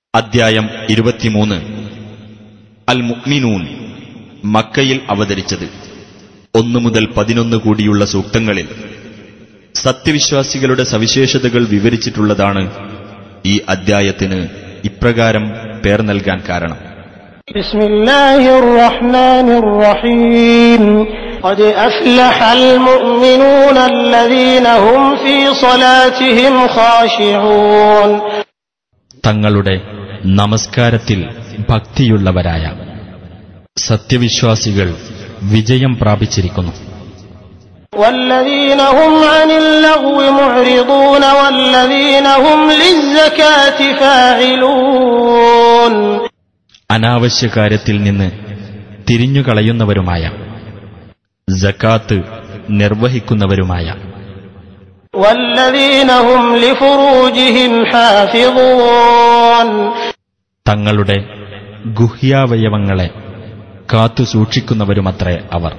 അദ്ധ്യായം 23 അൽ മുഅ്മിനൂൻ. മക്കയിൽ അവതരിച്ചത് 1 മുതൽ 11 കൂടിയുള്ള സൂക്തങ്ങളിൽ സത്യവിശ്വാസികളുടെ സവിശേഷതകൾ വിവരിച്ചിട്ടുള്ളതാണ് ഈ അദ്ധ്യായത്തിന് ഇപ്രകാരം പേർ നൽകാൻ കാരണം. ബിസ്മില്ലാഹിർ റഹ്മാനിർ റഹീം. ഖദ് അഫ്ലഹൽ മുഅ്മിനൂന അല്ലദീന ഹും ഫീ സ്വലാത്തിഹിം ഖാശിഊൻ. തങ്ങളുടെ നമസ്കാരത്തിൽ ഭക്തിയുള്ളവരായ സത്യവിശ്വാസികൾ വിജയം പ്രാപിച്ചിരിക്കുന്നു. വല്ലദീന ഹും അനിൽ ലഗ്വി മുഅ്രിദൂന വല്ലദീന ഹും ലിസ്സകാത്തി ഫാഇലൂൻ. അനാവശ്യ കാര്യത്തിൽ നിന്ന് തിരിഞ്ഞുകളയുന്നവരുമായ, സകാത്ത് നിർവഹിക്കുന്നവരുമായ, വല്ലദീന ഹും ലിഫുറൂജിഹിം ഹാഫിളൂൻ. തങ്ങളുടെ ഗുഹ്യാവയവങ്ങളെ കാത്തുസൂക്ഷിക്കുന്നവരുമത്രേ അവർ.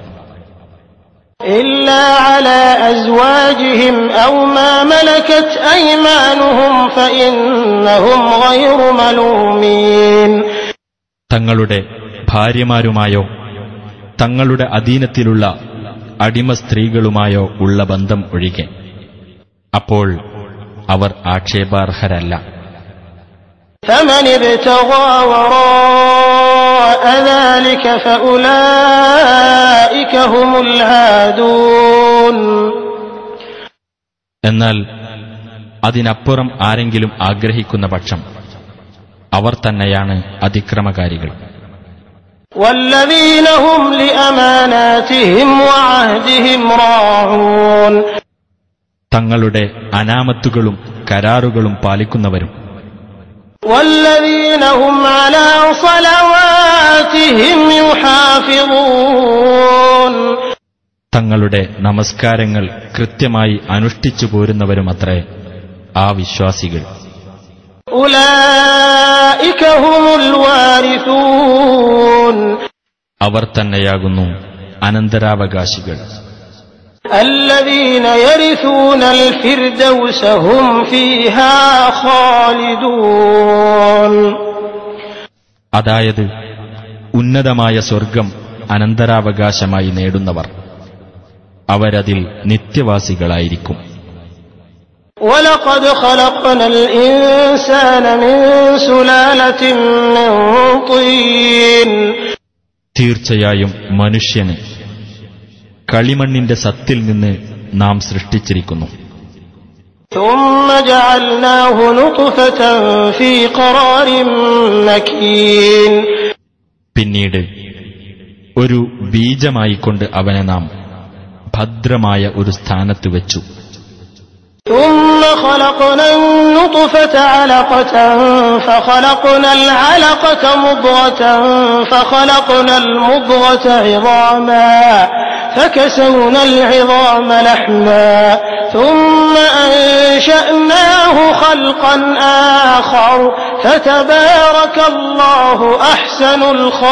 ഇല്ലാ അലാ അസ്വാജിഹിം ഔ മാ മലകത് അയ്മാനുഹും ഫഇന്നഹും ഗൈറു മലൂമീൻ. തങ്ങളുടെ ഭാര്യമാരുമായോ തങ്ങളുടെ അധീനത്തിലുള്ള അടിമ സ്ത്രീകളുമായോ ഉള്ള ബന്ധം ഒഴികെ അപ്പോൾ അവർ ആക്ഷേപാർഹരല്ല. فمن ابتغى وراء ذلك فأولئك هم العادون. എന്നാൽ അതിനപ്പുറം ആരെങ്കിലും ആഗ്രഹിക്കുന്ന പക്ഷം അവർ തന്നെയാണ് അതിക്രമകാരികൾ. والذين هم لأماناتهم وعهدهم راعون. തങ്ങളുടെ അനാമത്തുകളും കരാറുകളും പാലിക്കുന്നവരും والذين هم على صلواتهم يحافظون. തങ്ങളുടെ നമസ്കാരങ്ങൾ കൃത്യമായി അനുഷ്ഠിച്ചു പോരുന്നവരുമത്രേ ആ വിശ്വാസികൾ. أولئك هم الوارثون. അവർ തന്നെയാകുന്നു അനന്തരാവകാശികൾ. الذين يرثون الفردوس هم فيها خالدون. അതായത് ഉന്നതമായ സ്വർഗം അനന്തരാവകാശമായി നേടുന്നവർ, അവരതിൽ നിത്യവാസികളായിരിക്കും. ولقد خلقنا الإنسان من سلالة من طين. തീർച്ചയായും മനുഷ്യന് കളിമണ്ണിന്റെ സത്തിൽ നിന്ന് നാം സൃഷ്ടിച്ചിരിക്കുന്നു. ثم جعلناه نطفة في قرار مكين. പിന്നീട് ഒരു ബീജമായിക്കൊണ്ട് അവനെ നാം ഭദ്രമായ ഒരു സ്ഥാനത്ത് വെച്ചു. ثم خلقنا النطفة علقة فخلقنا العلقة مضغة فخلقنا المضغة عظاما فكسونا العظام لحما ثم أنشأناه خلقا آخر فتبارك الله أحسن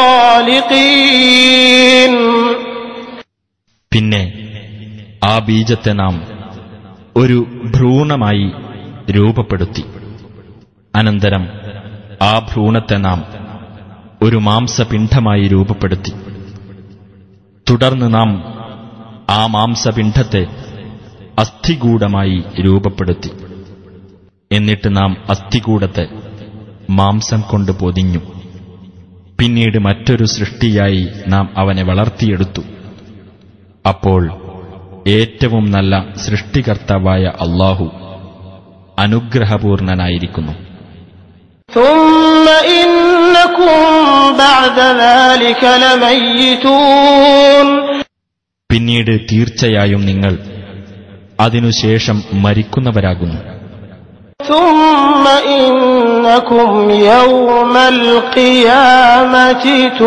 الخالقين. പിന്നെ ആ ബീജത്തെ നാം ഒരു ഭ്രൂണമായി രൂപപ്പെടുത്തി. അനന്തരം ആ ഭ്രൂണത്തെ നാം ഒരു മാംസപിണ്ഡമായി രൂപപ്പെടുത്തി. തുടർന്ന് നാം ആ മാംസപിണ്ഡത്തെ അസ്ഥികൂടമായി രൂപപ്പെടുത്തി. എന്നിട്ട് നാം അസ്ഥികൂടത്തെ മാംസം കൊണ്ട് പൊതിഞ്ഞു. പിന്നീട് മറ്റൊരു സൃഷ്ടിയായി നാം അവനെ വളർത്തിയെടുത്തു. അപ്പോൾ ഏറ്റവും നല്ല സൃഷ്ടികർത്താവായ അല്ലാഹു അനുഗ്രഹപൂർണനായിരിക്കുന്നു. ثم إنكم بعد ذلك لميتون. പിന്നീട് തീർച്ചയായും നിങ്ങൾ അതിനുശേഷം മരിക്കുന്നവരാകുന്നു. ثم إنكم يوم القيامة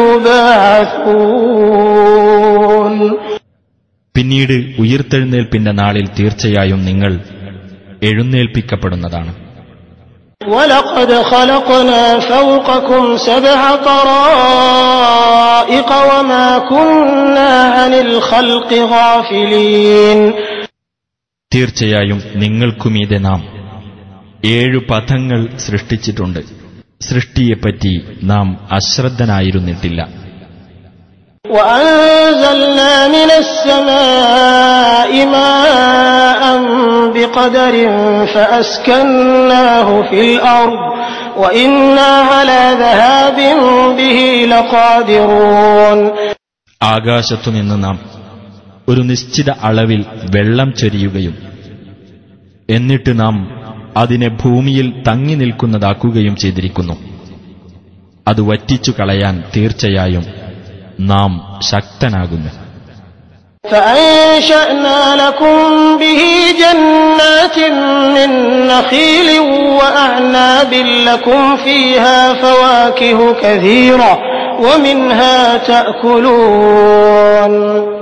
تبعثون. പിന്നീട് ഉയിർത്തെഴുന്നേൽപ്പിന്റെ നാളിൽ തീർച്ചയായും നിങ്ങൾ എഴുന്നേൽപ്പിക്കപ്പെടുന്നതാണ്. وَلَقَدْ خَلَقْنَا فَوْقَكُمْ 7 طَرَائِقَ وَمَا كُنَّا عَنِ الْخَلْقِ غَافِلِينَ. തീർച്ചയായും നിങ്ങൾക്കുമീതെ നാം 7 പഥങ്ങൾ സൃഷ്ടിച്ചിട്ടുണ്ട്. സൃഷ്ടിയെപ്പറ്റി നാം അശ്രദ്ധനായിരുന്നിട്ടില്ല. وأنزلنا من السماء ماء بقدر فأسكناه في الأرض وإنا على ذهاب به لقادرون. ആകാശത്തുനിന്ന് നാം ഒരു നിശ്ചിത അളവിൽ വെള്ളം ചൊരിയുകയും എന്നിട്ട് നാം അതിനെ ഭൂമിയിൽ തങ്ങി നിൽക്കുന്നതാക്കുകയും ചെയ്തിരിക്കുന്നു. അത് വറ്റിച്ചു കളയാൻ തീർച്ചയായും നാം ശക്തനാകുന്നു. فأنشأنا لكم به جنات من نخيل وأعناب لكم فيها فواكه كثيرة ومنها تأكلون.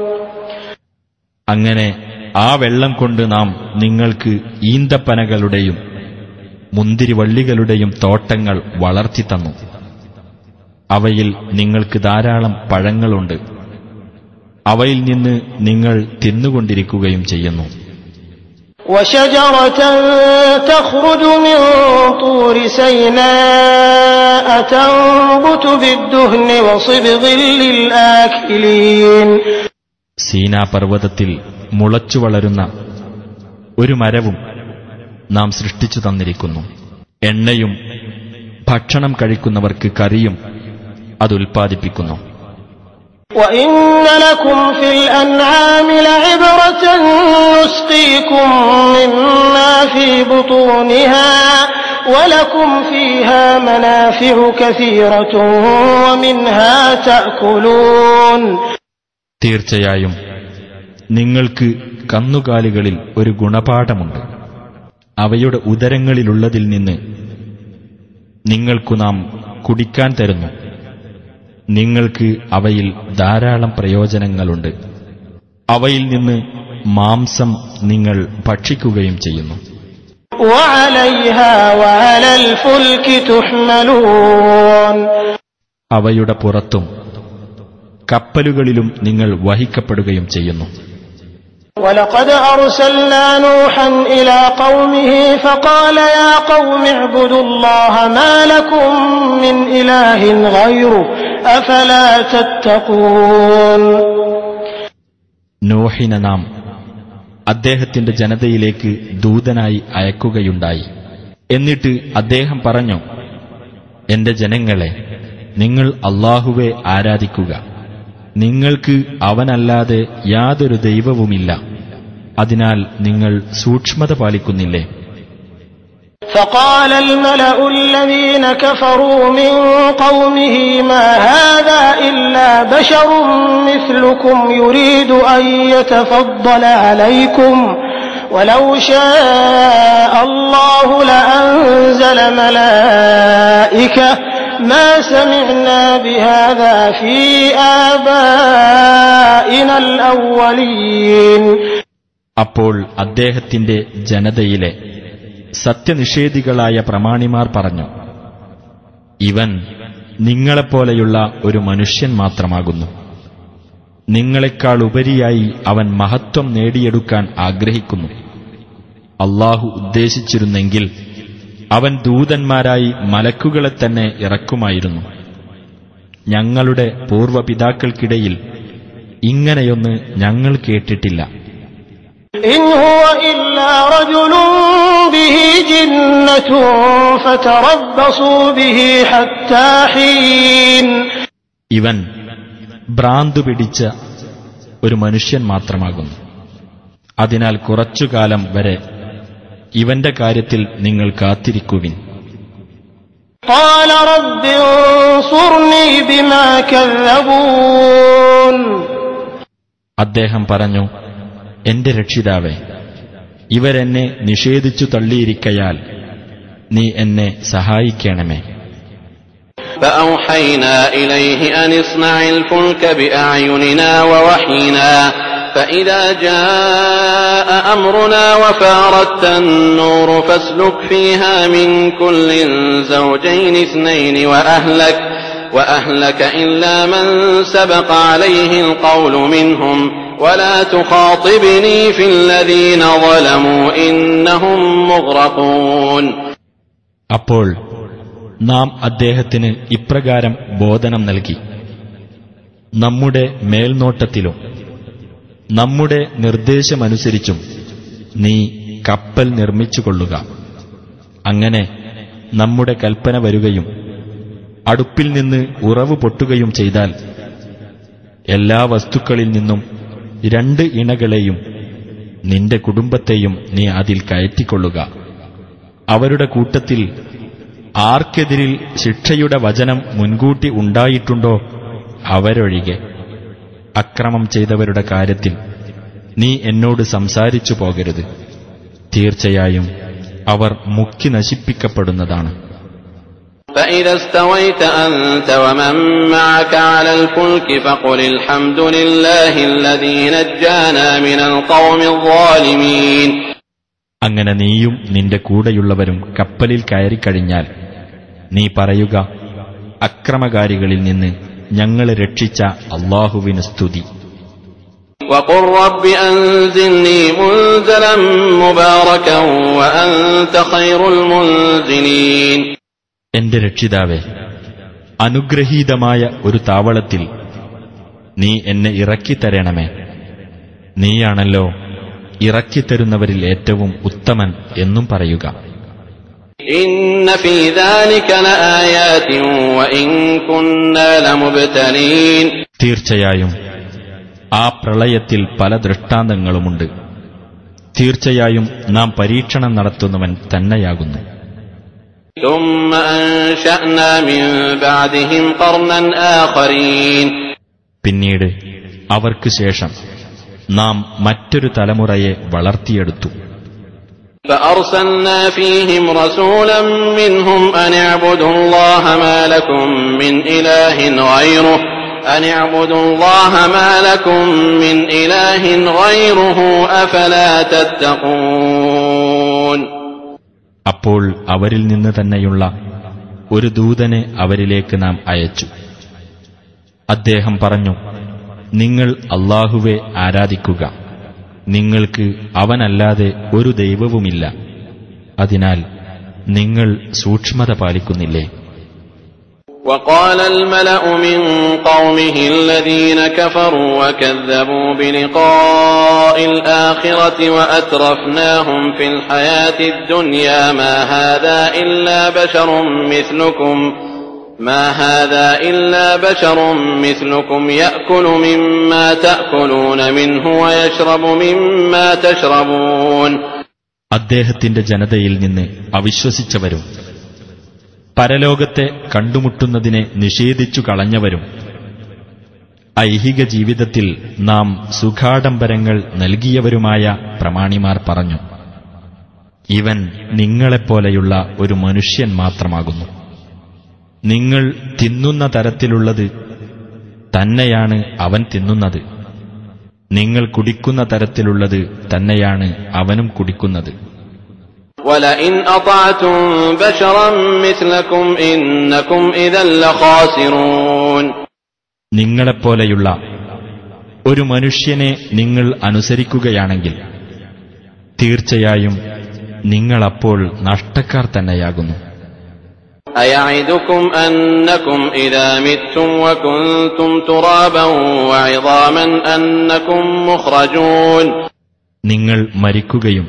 അങ്ങനെ ആ വെള്ളം കൊണ്ട് നാം നിങ്ങൾക്ക് ഈന്തപ്പനകളുടെയും മുന്തിരിവള്ളികളുടെയും തോട്ടങ്ങൾ വളർത്തിത്തന്നു. അവയിൽ നിങ്ങൾക്ക് ധാരാളം പഴങ്ങളുണ്ട്. അവയിൽ നിന്ന് നിങ്ങൾ തിന്നുകൊണ്ടിരിക്കുകയും ചെയ്യുന്നു. وشجرة تخرج من طور سيناء تنبت بالدهن وصبغ للآكلين. സീനാ പർവ്വതത്തിൽ മുളച്ചു വളരുന്ന ഒരു മരവും നാം സൃഷ്ടിച്ചു തന്നിരിക്കുന്നു. എണ്ണയും ഭക്ഷണം കഴിക്കുന്നവർക്ക് കറിയും അതുൽപ്പാദിപ്പിക്കുന്നു. وَإِنَّ لَكُمْ فِي الْأَنْعَامِ لَعِبْرَةً نُسْقِيكُم مِّمَّا فِي بُطُونِهَا وَلَكُمْ فِيهَا مَنَافِعُ كَثِيرَةٌ وَمِنْهَا تَأْكُلُونَ. തീർച്ചയായും നിങ്ങൾക്ക് കന്നുകാലികളിൽ ഒരു ഗുണപാഠമുണ്ട്. അവയുടെ ഉദരങ്ങളിലുള്ളതിൽ നിന്ന് നിങ്ങൾക്കു നാം കുടിക്കാൻ തരുന്നു. നിങ്ങൾക്ക് അവയിൽ ധാരാളം പ്രയോജനങ്ങളുണ്ട്. അവയിൽ നിന്ന് മാംസം നിങ്ങൾ ഭക്ഷിക്കുകയും ചെയ്യുന്നു. وَعَلَيْهَا وَعَلَى الْفُلْكِ تُحْمَلُونَ. അവയുടെ പുറത്തും കപ്പലുകളിലും നിങ്ങൾ വഹിക്കപ്പെടുകയും ചെയ്യുന്നു. وَلَقَدْ أَرْسَلْنَا نُوحًا إِلَى قَوْمِهِ فَقَالَ يَا قَوْمِ اعْبُدُوا اللَّهَ مَا لَكُمْ مِنْ إِلَٰهٍ غَيْرُهُ أَفَلَا تَتَّقُونَ. നോഹിനെ നാം അദ്ദേഹത്തിന്റെ ജനതയിലേക്ക് ദൂതനായി അയക്കുകയുണ്ടായി. എന്നിട്ട് അദ്ദേഹം പറഞ്ഞു, എന്റെ ജനങ്ങളെ, നിങ്ങൾ അല്ലാഹുവെ ആരാധിക്കുക. നിങ്ങൾക്ക് അവനല്ലാതെ യാതൊരു ദൈവവുമില്ല. അതിനാൽ നിങ്ങൾ സൂക്ഷ്മത പാലിക്കുന്നില്ലേ? فقال الملأ الذين كفروا من قومه ما هذا إلا بشر مثلكم يريد أن يتفضل عليكم ولو شاء الله لأنزل ملائكة ما سمعنا بهذا في آبائنا الأولين. അപ്പോൾ അദ്ദേഹത്തിന്റെ ജനതയിലെ സത്യനിഷേധികളായ പ്രമാണിമാർ പറഞ്ഞു, ഇവൻ നിങ്ങളെപ്പോലെയുള്ള ഒരു മനുഷ്യൻ മാത്രമാകുന്നു. നിങ്ങളെക്കാൾ ഉപരിയായി അവൻ മഹത്വം നേടിയെടുക്കാൻ ആഗ്രഹിക്കുന്നു. അല്ലാഹു ഉദ്ദേശിച്ചിരുന്നെങ്കിൽ അവൻ ദൂതന്മാരായി മലക്കുകളെ തന്നെ ഇറക്കുമായിരുന്നു. ഞങ്ങളുടെ പൂർവ്വപിതാക്കൾക്കിടയിൽ ഇങ്ങനെയൊന്ന് ഞങ്ങൾ കേട്ടിട്ടില്ല. إن هو إلا رجل به جنة فتربصوا به حتى حين. ഇവൻ ഭ്രാന്തു പിടിച്ച ഒരു മനുഷ്യൻ മാത്രമാകുന്നു. അതിനാൽ കുറച്ചുകാലം വരെ ഇവന്റെ കാര്യത്തിൽ നിങ്ങൾ കാത്തിരിക്കുവിൻ. قال رب انصرني بما كذبون. അദ്ദേഹം പറഞ്ഞു, എന്റെ രക്ഷിതാവേ, ഇവരെന്നെ നിഷേധിച്ചു തള്ളിയിരിക്കയാൽ നീ എന്നെ സഹായിക്കണമേ. فأوحينا إليه أن اصنع الفلك بأعيننا ووحينا فإذا جاء أمرنا وفارت النور فاسلك فيها من كل زوجين اثنين وأهلك إلا من سبق عليه القول منهم ولا تخاطبني في الذين ظلموا إنهم مغرقون. അപ്പോൾ നാം അദ്ദേഹത്തിന് ഇപ്രകാരം ബോധനം നൽകി: നമ്മുടെ മേൽനോട്ടത്തിലും നമ്മുടെ നിർദ്ദേശമനുസരിച്ചും നീ കപ്പൽ നിർമ്മിച്ചുകൊള്ളുക. അങ്ങനെ നമ്മുടെ കൽപ്പന വരുകയും അടുപ്പിൽ നിന്ന് ഉറവ് പൊട്ടുകയും ചെയ്താൽ എല്ലാ വസ്തുക്കളിൽ നിന്നും 2 ഇണകളെയും നിന്റെ കുടുംബത്തെയും നീ അതിൽ കയറ്റിക്കൊള്ളുക. അവരുടെ കൂട്ടത്തിൽ ആർക്കെതിരിൽ ശിക്ഷയുടെ വചനം മുൻകൂട്ടി ഉണ്ടായിട്ടുണ്ടോ അവരൊഴികെ. അക്രമം ചെയ്തവരുടെ കാര്യത്തിൽ നീ എന്നോട് സംസാരിച്ചു പോകരുത്. തീർച്ചയായും അവർ മുക്കി നശിപ്പിക്കപ്പെടുന്നതാണ്. فإذا استويت أنت ومن معك على الفلك فقل الحمد لله الذي نجانا من القوم الظالمين. അങ്ങനെ നീയും നിന്റെ കൂടെയുള്ളവരും കപ്പലിൽ കയറിക്കഴിഞ്ഞാൽ നീ പറയുക: അക്രമകാരികളിൽ നിന്ന് ഞങ്ങളെ രക്ഷിച്ച അല്ലാഹുവിന് സ്തുതി. وقل رب أنزلني منزلا مباركا وأنت خير المنزلين. എന്റെ രക്ഷിതാവേ, അനുഗ്രഹീതമായ ഒരു താവളത്തിൽ നീ എന്നെ ഇറക്കിത്തരണമേ. നീയാണല്ലോ ഇറക്കിത്തരുന്നവരിൽ ഏറ്റവും ഉത്തമൻ എന്നും പറയുക. إن في ذلك لآيات وإن كنا لمبتلين. തീർച്ചയായും ആ പ്രളയത്തിൽ പല ദൃഷ്ടാന്തങ്ങളുമുണ്ട്. തീർച്ചയായും നാം പരീക്ഷണം നടത്തുന്നവൻ തന്നെയാകുന്നു. ثم أنشأنا من بعدهم قرنا آخرين. പിന്നീട് അവർക്ക് ശേഷം നാം മറ്റൊരു തലമുറയെ വളർത്തിയെടുത്തു. فأرسلنا فيهم رسولا منهم أن اعبدوا الله ما لكم من إله غيره أن اعبدوا الله ما لكم من إله غيره أفلا تتقون. അപ്പോൾ അവരിൽ നിന്ന് തന്നെയുള്ള ഒരു ദൂതനെ അവരിലേക്ക് നാം അയച്ചു. അദ്ദേഹം പറഞ്ഞു: നിങ്ങൾ അല്ലാഹുവെ ആരാധിക്കുക. നിങ്ങൾക്ക് അവനല്ലാതെ ഒരു ദൈവവുമില്ല. അതിനാൽ നിങ്ങൾ സൂക്ഷ്മത പാലിക്കുന്നില്ലേ? وقال الملأ من قومه الذين كفروا وكذبوا بلقاء الآخرة وأترفناهم في الحياة الدنيا ما هذا إلا بشر مثلكم يأكل مما تأكلون منه ويشرب مما تشربون. അദ്ദേഹത്തിന്റെ ജനതയിൽ നിന്ന് അവിശ്വസിച്ചവരും പരലോകത്തെ കണ്ടുമുട്ടുന്നതിനെ നിഷേധിച്ചു കളഞ്ഞവരും ഐഹിക ജീവിതത്തിൽ നാം സുഖാഡംബരങ്ങൾ നൽകിയവരുമായ പ്രമാണിമാർ പറഞ്ഞു: ഇവൻ നിങ്ങളെപ്പോലെയുള്ള ഒരു മനുഷ്യൻ മാത്രമാകുന്നു. നിങ്ങൾ തിന്നുന്ന തരത്തിലുള്ളത് തന്നെയാണ് അവൻ തിന്നുന്നത്. നിങ്ങൾ കുടിക്കുന്ന തരത്തിലുള്ളത് തന്നെയാണ് അവനും കുടിക്കുന്നത്. وَلَئِنْ أَطَعْتُمْ بَشَرًا مِثْلَكُمْ إِنَّكُمْ إِذًا لَخَاسِرُونَ. നിങ്ങളെപ്പോലെയുള്ള ഒരു മനുഷ്യനെ നിങ്ങൾ അനുസരിക്കുകയാണെങ്കിൽ തീർച്ചയായും നിങ്ങളപ്പോൾ നഷ്ടക്കാർ തന്നെയാകുന്നു. أَيَعِدُكُمْ أَنَّكُمْ إِذَا مِتُّمْ وَكُنْتُمْ تُرَابًا وَعِظَامًا أَنَّكُمْ مُخْرَجُونَ. നിങ്ങൾ മരിക്കുകയും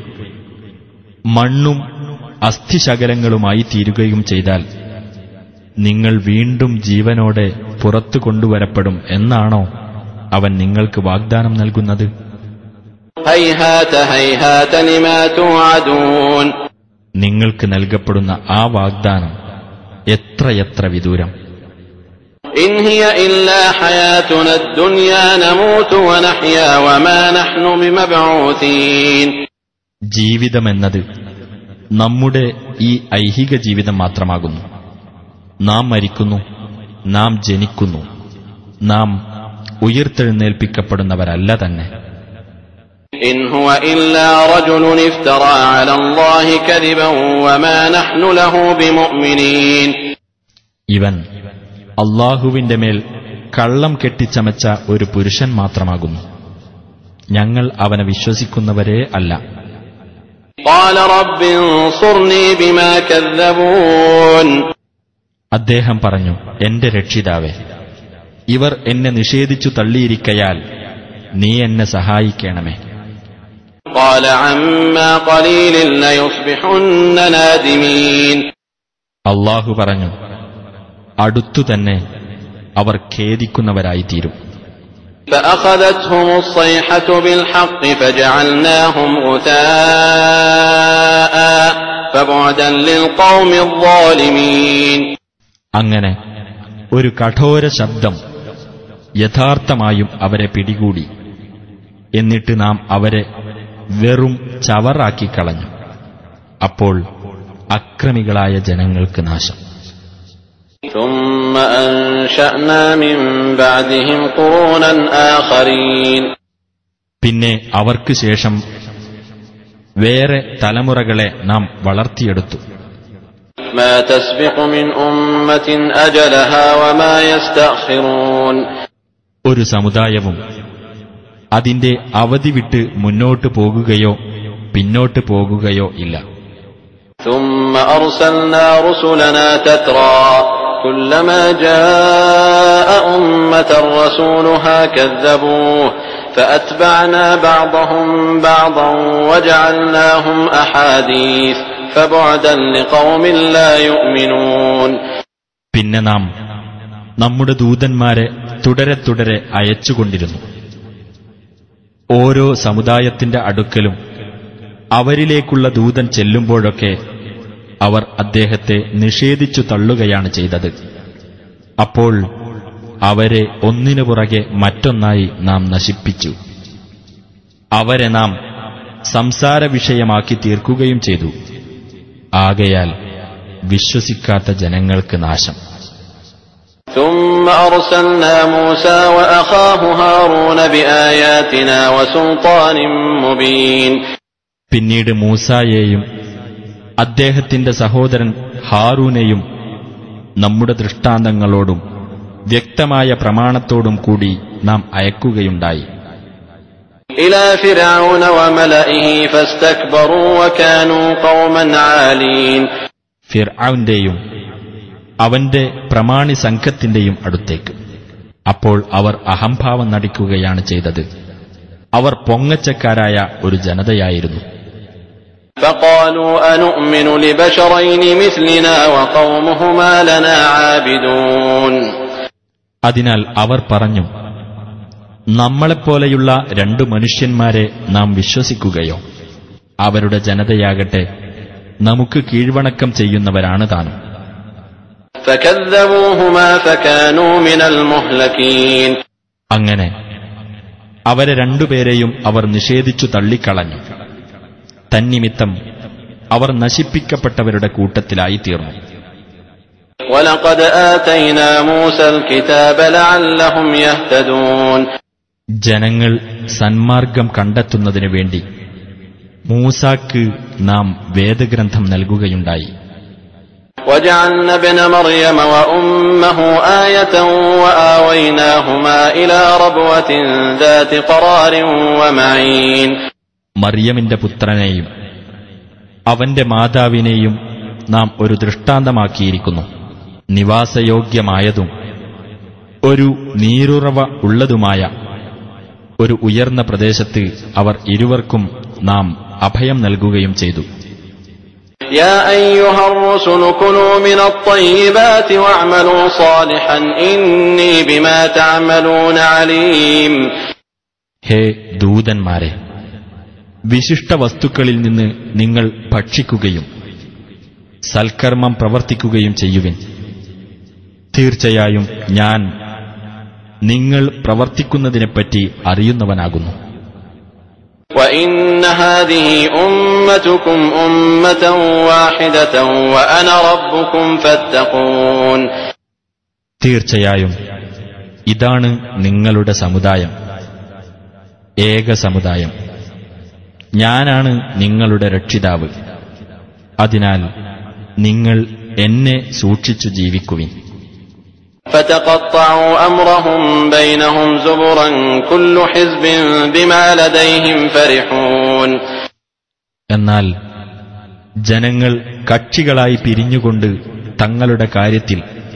മണ്ണും അസ്ഥിശകലങ്ങളുമായി തീരുകയും ചെയ്താൽ നിങ്ങൾ വീണ്ടും ജീവനോടെ പുറത്തു കൊണ്ടുവരപ്പെടും എന്നാണോ അവൻ നിങ്ങൾക്ക് വാഗ്ദാനം നൽകുന്നത്? هَيْهَاتَ هَيْهَاتَ لِمَا تُوعَدُونَ. നിങ്ങൾക്ക് നൽകപ്പെടുന്ന ആ വാഗ്ദാനം എത്രയെത്ര വിദൂരം! إِنْ هِيَ إِلَّا حَيَاتُنَا الدُّنْيَا نَمُوتُ وَنَحْيَا وَمَا نَحْنُ بِمَبْعُوثِينَ. ജീവിതമെന്നത് നമ്മുടെ ഈ ഐഹിക ജീവിതം മാത്രമാകുന്നു. നാം മരിക്കുന്നു, നാം ജനിക്കുന്നു, നാം ഉയർത്തെഴുന്നേൽപ്പിക്കപ്പെടുന്നവരല്ല തന്നെ. إِنْ هُوَ إِلَّا رَجُلٌ افْتَرَى عَلَى اللَّهِ كَذِبًا وَمَا نَحْنُ لَهُ بِمُؤْمِنِينَ. ഇവൻ അല്ലാഹുവിന്റെ മേൽ കള്ളം കെട്ടിച്ചമച്ച ഒരു പുരുഷൻ മാത്രമാകുന്നു. ഞങ്ങൾ അവനെ വിശ്വസിക്കുന്നവരേ അല്ല. قَالَ رَبِّ انصُرْنِي بِمَا كَذَّبُونِ. അദ്ദേഹം പറഞ്ഞു, എന്റെ രക്ഷിതാവേ, ഇവർ എന്നെ നിഷേധിച്ചു തള്ളിയിരിക്കയാൽ നീ എന്നെ സഹായിക്കണമേ. قال عما قليل ليصبحن نادمين. അല്ലാഹു പറഞ്ഞു, അടുത്തുതന്നെ അവർ ഖേദിക്കുന്നവരായിത്തീരും. فأخذتهم الصيحة بالحق فجعلناهم غثاء فبعدا للقوم الظالمين. അങ്ങനെ ഒരു കഠോര ശബ്ദം യഥാർത്ഥമായും അവരെ പിടികൂടി. എന്നിട്ട് നാം അവരെ വെറും ചവറാക്കിക്കളഞ്ഞു. അപ്പോൾ അക്രമികളായ ജനങ്ങൾക്ക് നാശം. ثم أنشأنا من بعدهم قرونا آخرين. പിന്നെ അവർക്ക് ശേഷം വേറെ തലമുറകളെ നാം വളർത്തിയെടുത്തു. ما تسبق من أمة أجلها وما يستأخرون. ഒരു സമുദായവും അതിന്റെ അവധി വിട്ട് മുന്നോട്ടു പോകുകയോ പിന്നോട്ട് പോകുകയോ ഇല്ല. ثم أرسلنا رسلنا تترى كلما جاء أمة رسولها كذبوه فأتبعنا بعضهم بعضا وجعلناهم أحاديث فبعدا لقوم لا يؤمنون. പിന്നെ നാം നമ്മുടെ ദൂതന്മാരെ തുടരെ തുടരെ അയച്ചുകൊണ്ടിരുന്നു. ഓരോ സമുദായത്തിന്റെ അടുക്കലും അവരിലേക്കുള്ള ദൂതൻ ചെല്ലുമ്പോഴൊക്കെ അവർ അദ്ദേഹത്തെ നിഷേധിച്ചു തള്ളുകയാണ് ചെയ്തത്. അപ്പോൾ അവരെ ഒന്നിനു പുറകെ മറ്റൊന്നായി നാം നശിപ്പിച്ചു. അവരെ നാം സംസാര വിഷയമാക്കി തീർക്കുകയും ചെയ്തു. ആകയാൽ വിശ്വസിക്കാത്ത ജനങ്ങൾക്ക് നാശം. ثم أرسلنا موسى وأخاه هارون بآياتنا وسلطان مبين. പിന്നീട് മൂസായെയും അദ്ദേഹത്തിന്റെ സഹോദരൻ ഹാറൂനെയും നമ്മുടെ ദൃഷ്ടാന്തങ്ങളോടും വ്യക്തമായ പ്രമാണത്തോടും കൂടി നാം അയക്കുകയുണ്ടായി. إلى فرعون وملئه فاستكبروا وكانوا قوما عالين. ഫിർഔന്റെയും അവന്റെ പ്രമാണി സംഘത്തിന്റെയും അടുത്തേക്ക്. അപ്പോൾ അവർ അഹംഭാവം നടിക്കുകയാണ് ചെയ്തത്. അവർ പൊങ്ങച്ചക്കാരായ ഒരു ജനതയായിരുന്നു. فقالوا أنؤمن لبشرين مثلنا وقومهما لنا عابدون. അതിനാൽ അവർ പറഞ്ഞു, നമ്മളെപ്പോലെയുള്ള രണ്ടു മനുഷ്യന്മാരെ നാം വിശ്വസിക്കുകയോ? അവരുടെ ജനതയാകട്ടെ നമുക്ക് കീഴ്വണക്കം ചെയ്യുന്നവരാണ് താനും. فكذبوهما فكانوا من المهلكين. അങ്ങനെ അവരെ രണ്ടുപേരെയും അവർ നിഷേധിച്ചു തള്ളിക്കളഞ്ഞു. തന്നിമിത്തം അവർ നശിപ്പിക്കപ്പെട്ടവരുടെ കൂട്ടത്തിലായി തീർന്നു. وَلَقَدْ آتَيْنَا مُوسَى الْكِتَابَ لَعَلَّهُمْ يَهْتَدُونَ. ജനങ്ങൾ സന്മാർഗം കണ്ടെത്തുന്നതിനു വേണ്ടി മൂസാക്ക് നാം വേദഗ്രന്ഥം നൽകുകയുണ്ടായി. وَجَعَلْنَا ابْنَ مَرْيَمَ وَأُمَّهُ آيَةً وَآوَيْنَاهُمَا إِلَى رَبْوَةٍ ذَاتِ قَرَارٍ وَمَعِينٍ. മറിയമിന്റെ പുത്രനെയും അവന്റെ മാതാവിനെയും നാം ഒരു ദൃഷ്ടാന്തമാക്കിയിരിക്കുന്നു. നിവാസയോഗ്യമായതും ഒരു നീരുറവ ഉള്ളതുമായ ഒരു ഉയർന്ന പ്രദേശത്ത് അവർ ഇരുവർക്കും നാം അഭയം നൽകുകയും ചെയ്തു. يا أيها الرسل كلوا من الطيبات واعملوا صالحا إني بما تعملون عليم. ഹേ ദൂതന്മാരെ, വിശിഷ്ട വസ്തുക്കളിൽ നിന്ന് നിങ്ങൾ ഭക്ഷിക്കുകയും സൽക്കർമ്മം പ്രവർത്തിക്കുകയും ചെയ്യുവിൻ. തീർച്ചയായും ഞാൻ നിങ്ങൾ പ്രവർത്തിക്കുന്നതിനെപ്പറ്റി അറിയുന്നവനാകുന്നു. وَإِنَّ هَذِهِ أُمَّتُكُمْ أُمَّةً وَاحِدَةً وَأَنَا رَبُّكُمْ فَاتَّقُونِ. തീർച്ചയായും ഇതാണ് നിങ്ങളുടെ സമുദായം, ഏക സമുദായം. ഞാനാണ് നിങ്ങളുടെ രക്ഷിതാവ്. അതിനാൽ നിങ്ങൾ എന്നെ സൂക്ഷിച്ചു ജീവിക്കുവിൻ. فَتَقَطَّعُوا أَمْرَهُمْ بَيْنَهُمْ زُبُرًا كُلُّ حِزْبٍ بِمَا لَدَيْهِمْ فَرِحُونَ. എന്നാൽ ജനങ്ങൾ കക്ഷികളായി പിരിഞ്ഞുകൊണ്ട് തങ്ങളുടെ കാര്യത്തിൽ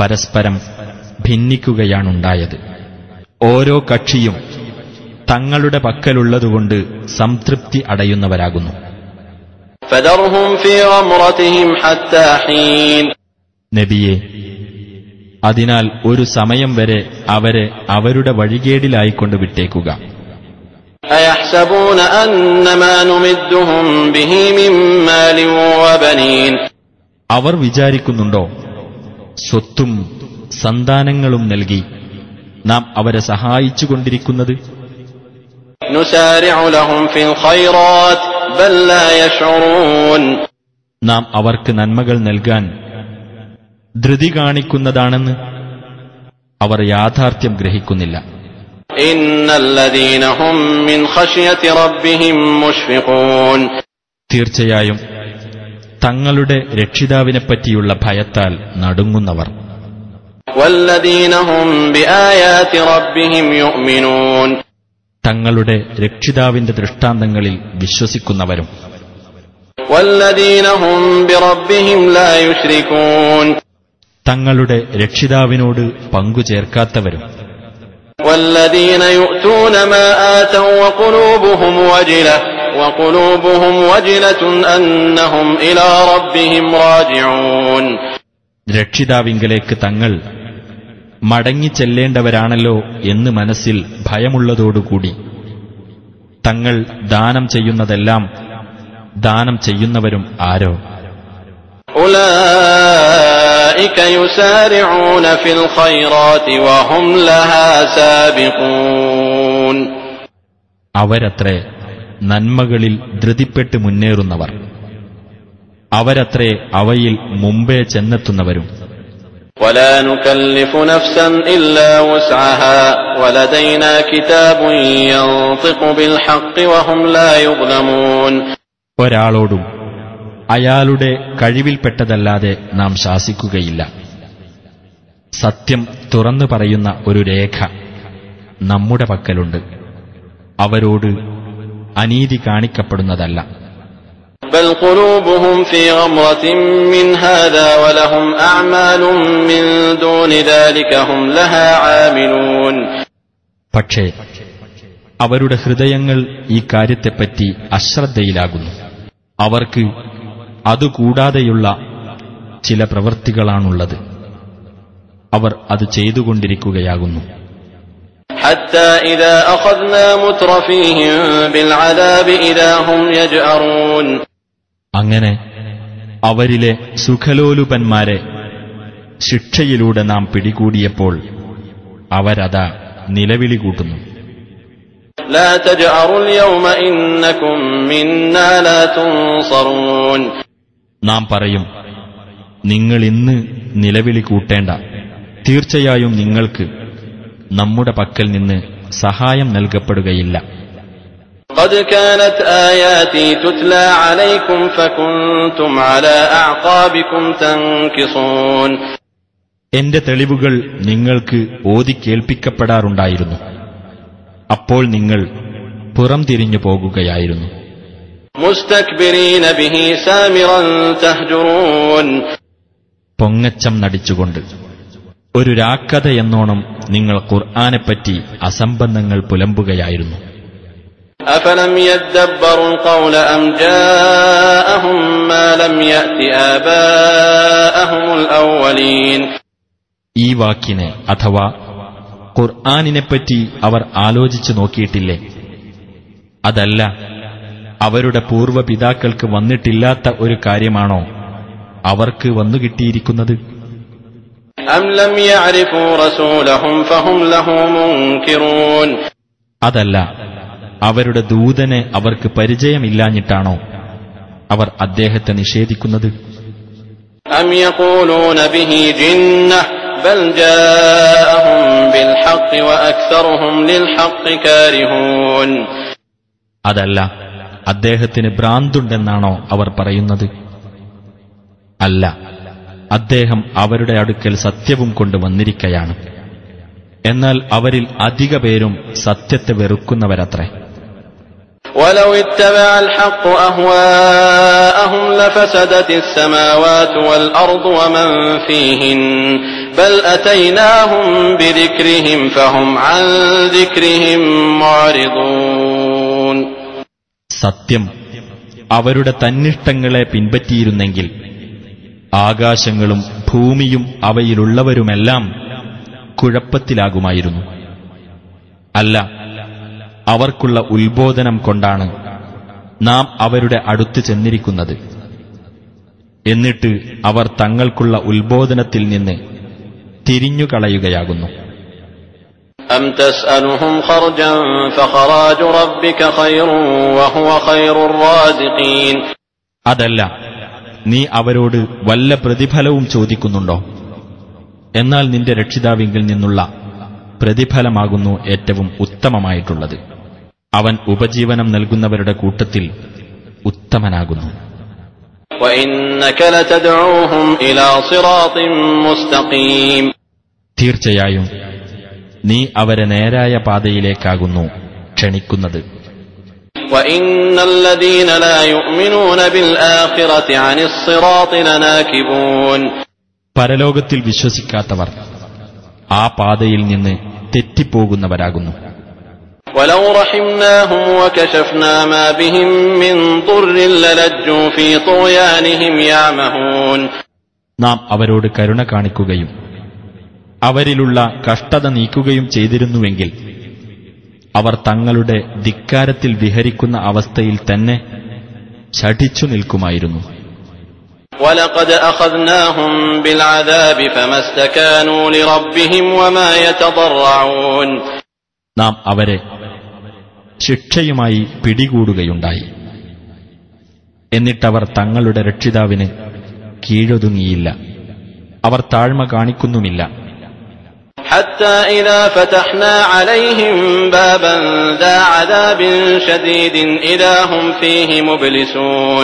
പരസ്പരം ഭിന്നിക്കുകയാണുണ്ടായത്. ഓരോ കക്ഷിയും തങ്ങളുടെ പക്കലുള്ളതുകൊണ്ട് സംതൃപ്തി അടയുന്നവരാകുന്നു. നബിയെ, അതിനാൽ ഒരു സമയം വരെ അവരെ അവരുടെ വഴികേടിലായിക്കൊണ്ട് വിട്ടേക്കുക. അവർ വിചാരിക്കുന്നുണ്ടോ സ്വത്തും സന്താനങ്ങളും നൽകി നാം അവരെ സഹായിച്ചുകൊണ്ടിരിക്കുന്നത്? നാം അവർക്ക് നന്മകൾ നൽകാൻ ധൃതി കാണിക്കുന്നതാണെന്ന് അവർ യാഥാർത്ഥ്യം ഗ്രഹിക്കുന്നില്ല. തീർച്ചയായും തങ്ങളുടെ രക്ഷിതാവിനെപ്പറ്റിയുള്ള ഭയത്താൽ നടുങ്ങുന്നവർ. തങ്ങളുടെ രക്ഷിതാവിന്റെ ദൃഷ്ടാന്തങ്ങളിൽ വിശ്വസിക്കുന്നവരും. തങ്ങളുടെ രക്ഷിതാവിനോട് പങ്കുചേർക്കാത്തവരും. രക്ഷിതാവിങ്കലേക്ക് തങ്ങൾ മടങ്ങിച്ചെല്ലേണ്ടവരാണല്ലോ എന്ന് മനസ്സിൽ ഭയമുള്ളതോടുകൂടി തങ്ങൾ ദാനം ചെയ്യുന്നതെല്ലാം ദാനം ചെയ്യുന്നവരും ആരോ? അവരത്രേ നന്മകളിൽ ധൃതിപ്പെട്ട് മുന്നേറുന്നവർ. അവരത്രേ അവയിൽ മുമ്പേ ചെന്നെത്തുന്നവരും. ഒരാളോടും അയാളുടെ കഴിവിൽപ്പെട്ടതല്ലാതെ നാം ശാസിക്കുകയില്ല. സത്യം തുറന്നു പറയുന്ന ഒരു രേഖ നമ്മുടെ പക്കലുണ്ട്. അവരോട് അനീതി കാണിക്കപ്പെടുന്നതല്ല. പക്ഷേ അവരുടെ ഹൃദയങ്ങൾ ഈ കാര്യത്തെപ്പറ്റി അശ്രദ്ധയിലാകുന്നു. അവർക്ക് അതുകൂടാതെയുള്ള ചില പ്രവൃത്തികളാണുള്ളത്. അവർ അത് ചെയ്തുകൊണ്ടിരിക്കുകയാകുന്നു. അങ്ങനെ അവരിലെ സുഖലോലുപന്മാരെ ശിക്ഷയിലൂടെ നാം പിടികൂടിയപ്പോൾ അവരതാ നിലവിളി കൂട്ടുന്നു. നാം പറയും, നിങ്ങൾ ഇന്ന് നിലവിളി കൂട്ടേണ്ട, തീർച്ചയായും നിങ്ങൾക്ക് നമ്മുടെ പക്കൽ നിന്ന് സഹായം നൽകപ്പെടുകയില്ല. എന്റെ തെളിവുകൾ നിങ്ങൾക്ക് ഓതിക്കേൾപ്പിക്കപ്പെടാറുണ്ടായിരുന്നു. അപ്പോൾ നിങ്ങൾ പുറംതിരിഞ്ഞു പോകുകയായിരുന്നു. പൊങ്ങച്ചം നടിച്ചുകൊണ്ട് ഒരു രാക്കഥയെന്നോണം നിങ്ങൾ ഖുർആനെപ്പറ്റി അസംബന്ധങ്ങൾ പുലമ്പുകയായിരുന്നു. ഈ വാക്കിനെ അഥവാ ഖുർആനിനെപ്പറ്റി അവർ ആലോചിച്ചു നോക്കിയിട്ടില്ലേ? അതല്ല അവരുടെ പൂർവ്വപിതാക്കൾക്ക് വന്നിട്ടില്ലാത്ത ഒരു കാര്യമാണോ അവർക്ക് വന്നുകിട്ടിയിരിക്കുന്നത്? അതല്ല അവരുടെ ദൂതനെ അവർക്ക് പരിചയമില്ലാഞ്ഞിട്ടാണോ അവർ അദ്ദേഹത്തെ നിഷേധിക്കുന്നത്? അതല്ല അദ്ദേഹത്തിന് ഭ്രാന്തുണ്ടെന്നാണോ അവർ പറയുന്നത്? അല്ല, അദ്ദേഹം അവരുടെ അടുക്കൽ സത്യവും കൊണ്ട് വന്നിരിക്കയാണ്. എന്നാൽ അവരിൽ അധിക പേരും സത്യത്തെ വെറുക്കുന്നവരത്രേ. ولو اتبع الحق أهواءهم لفسدت السماوات والأرض ومن فيهن بل أتيناهم بذكرهم فهم عن ذكرهم معرضون. സത്യം, അവരുടെ തന്നിഷ്ടങ്ങളെ പിൻപറ്റിയിരുന്നെങ്കിൽ ആകാശങ്ങളും ഭൂമിയും അവയിലുള്ളവരുമെല്ലാം കുഴപ്പത്തിലാകുമായിരുന്നു. അല്ല, അവർക്കുള്ള ഉത്ബോധനം കൊണ്ടാണ് നാം അവരുടെ അടുത്ത് ചെന്നിരിക്കുന്നത്. എന്നിട്ട് അവർ തങ്ങൾക്കുള്ള ഉത്ബോധനത്തിൽ നിന്ന് തിരിഞ്ഞുകളയുകയാകുന്നു. أم تسألهم خرجا فخراج ربك خير وهو خير الرازقين. അതല്ല, നീ അവരോട് വല്ല പ്രതിഫലവും ചോദിക്കുന്നുണ്ടോ? എന്നാൽ നിന്റെ രക്ഷിതാവിങ്കിൽ നിന്നുള്ള പ്രതിഫലമാകുന്നു ഏറ്റവും ഉത്തമമായിട്ടുള്ളത്. അവൻ ഉപജീവനം നൽകുന്നവരുടെ കൂട്ടത്തിൽ ഉത്തമനാകുന്നു. وإنك لتدعوهم إلى صراط مستقيم. തീർച്ചയായും നീ അവരെ നേരായ പാതയിലേക്കാകുന്നു ക്ഷണിക്കുന്നത്. وإن الذين لا يؤمنون بالآخرة عن الصراط لناكبون. പരലോകത്തിൽ വിശ്വസിക്കാത്തവർ ആ പാതയിൽ നിന്ന് തെറ്റിപ്പോകുന്നവരാകുന്നു. ولو رحمناهم وكشفنا ما بهم من ضر للجوا في طغيانهم يعمهون. നാം അവരോട് കരുണ കാണിക്കുകയും അവരിലുള്ള കഷ്ടത നീക്കുകയും ചെയ്തിരുന്നുവെങ്കിൽ അവർ തങ്ങളുടെ ധിക്കാരത്തിൽ വിഹരിക്കുന്ന അവസ്ഥയിൽ തന്നെ ശഠിച്ചു നിൽക്കുമായിരുന്നു. وَلَقَدْ أَخَذْنَاهُمْ بِالْعَذَابِ فَمَا اسْتَكَانُوا لِرَبِّهِمْ وَمَا يَتَضَرَّعُونَ. നാം അവരെ ശിക്ഷയുമായി പിടികൂടുകയുണ്ടായി. എന്നിട്ടവർ തങ്ങളുടെ രക്ഷിതാവിന് കീഴൊതുങ്ങിയില്ല, അവർ താഴ്മ കാണിക്കുന്നുമില്ല. حتى إذا فتحنا عليهم بابا ذا عذاب شديد إذا هم فيه مبلسون.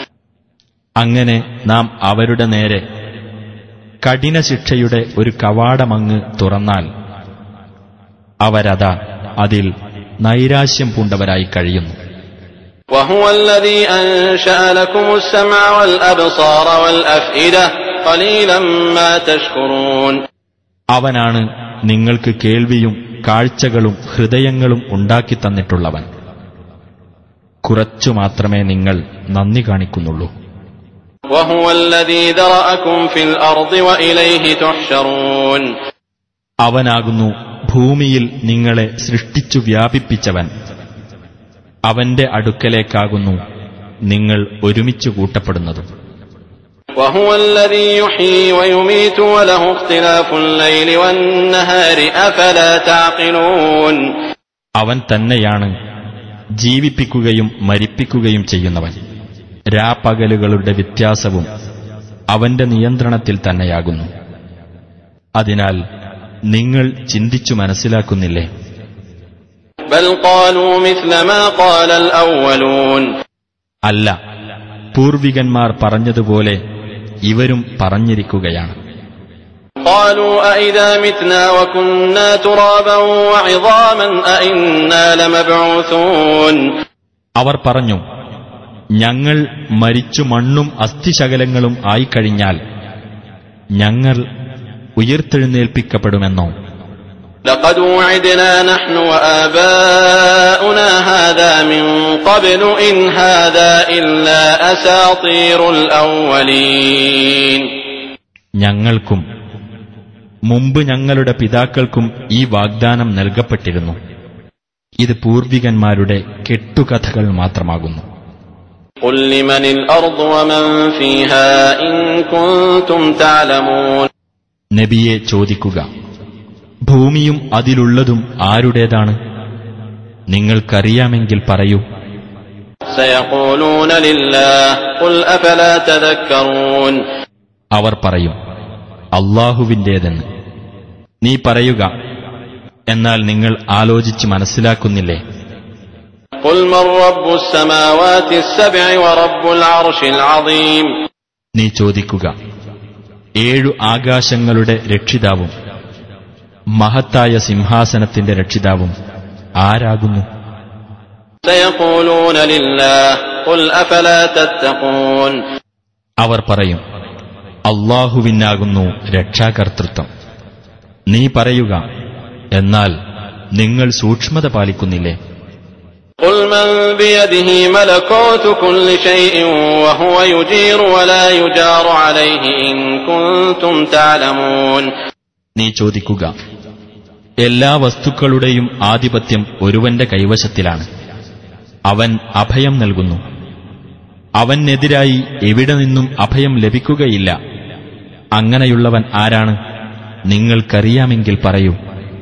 അങ്ങനെ നാം അവരുടെ നേരെ കഠിന ശിക്ഷയുടെ ഒരു കവാടമങ്ങ് തുറന്നാൽ അവരതാ അതിൽ നൈരാശ്യം പൂണ്ടവരായി കഴിയുന്നു. وهو الذي أنشأ لكم السمع والأبصار والأفئدة قليلا ما تشكرون. അവനാണ് നിങ്ങൾക്ക് കേൾവിയും കാഴ്ചകളും ഹൃദയങ്ങളും ഉണ്ടാക്കി തന്നിട്ടുള്ളവൻ. കുറച്ചു മാത്രമേ നിങ്ങൾ നന്ദി കാണിക്കുന്നുള്ളൂ. وهو الذي ذرأكم في الأرض وإليه تحشرون. അവനാകുന്നു ഭൂമിയിൽ നിങ്ങളെ സൃഷ്ടിച്ചു വ്യാപിപ്പിച്ചവൻ. അവന്റെ അടുക്കലേക്കാകുന്നു നിങ്ങൾ ഒരുമിച്ചു കൂട്ടപ്പെടുന്നതും. وهو الذي يحيي ويميت وله اختلاف الليل والنهار أفلا تعقلون. അവൻ തന്നെയാണ് ജീവിപ്പിക്കുകയും മരിപ്പിക്കുകയും ചെയ്യുന്നവൻ. രാപ്പകലുകളുടെ വ്യത്യാസവും അവന്റെ നിയന്ത്രണത്തിൽ തന്നെയാകുന്നു. അതിനാൽ നിങ്ങൾ ചിന്തിച്ചു മനസ്സിലാക്കുന്നില്ലേ? بل قالوا مثل ما قال الأولون. അല്ല, പൂർവികന്മാർ പറഞ്ഞതുപോലെ ഇവരും പറഞ്ഞിരിക്കുകയാണ്. قالوا أئذا متنا وكنا ترابا وعظاما أئنا لمبعوثون. അവർ പറഞ്ഞു, ഞങ്ങൾ മരിച്ചു മണ്ണും അസ്ഥിശകലങ്ങളും ആയിക്കഴിഞ്ഞാൽ ഞങ്ങൾ ഉയർത്തെഴുന്നേൽപ്പിക്കപ്പെടുമെന്നോ? لقد وعدنا نحن وآباؤنا هذا من قبل إن هذا إلا أساطير الأولين. ഞങ്ങൾക്കും മുമ്പ് ഞങ്ങളുടെ പിതാക്കൾക്കും ഈ വാഗ്ദാനം നൽകപ്പെട്ടിരുന്നു. ഇത് പൂർവികന്മാരുടെ കെട്ടുകഥകൾ മാത്രമാകുന്നു. قل لمن الأرض ومن فيها إن كنتم تعلمون. നബിയെ ചോദിക്കുക, ഭൂമിയും അതിലുള്ളതും ആരുടേതാണ്? നിങ്ങൾക്കറിയാമെങ്കിൽ പറയൂ. سيقولون لله قل أفلا تذكرون. അവർ പറയും, അല്ലാഹുവിന്റേതെന്ന്. നീ പറയുക, എന്നാൽ നിങ്ങൾ ആലോചിച്ച് മനസ്സിലാക്കുന്നില്ലേ? قل من رب السماوات السبع ورب العرش العظيم. നീ ചോദിക്കുക, 7 ആകാശങ്ങളുടെ രക്ഷിതാവും മഹത്തായ സിംഹാസനത്തിന്റെ രക്ഷിതാവും ആരാകുന്നു? سيقولون لله قل أفلا تتقون. അവർ പറയും, അല്ലാഹുവിനാകുന്നു രക്ഷാകർതൃത്വം. നീ പറയുക, എന്നാൽ നിങ്ങൾ സൂക്ഷ്മത പാലിക്കുന്നില്ലേ? قل من بيده ملكوت كل شيء وهو يجير ولا يجار عليه إن كنتم تعلمون. നീ ചോദിക്കുക, എല്ലാ വസ്തുക്കളുടെയും ആധിപത്യം ഒരുവന്റെ കൈവശത്തിലാണ്. അവൻ അഭയം നൽകുന്നു. അവനെതിരായി എവിടെ നിന്നും അഭയം ലഭിക്കുകയില്ല. അങ്ങനെയുള്ളവൻ ആരാണ്? നിങ്ങൾക്കറിയാമെങ്കിൽ പറയൂ.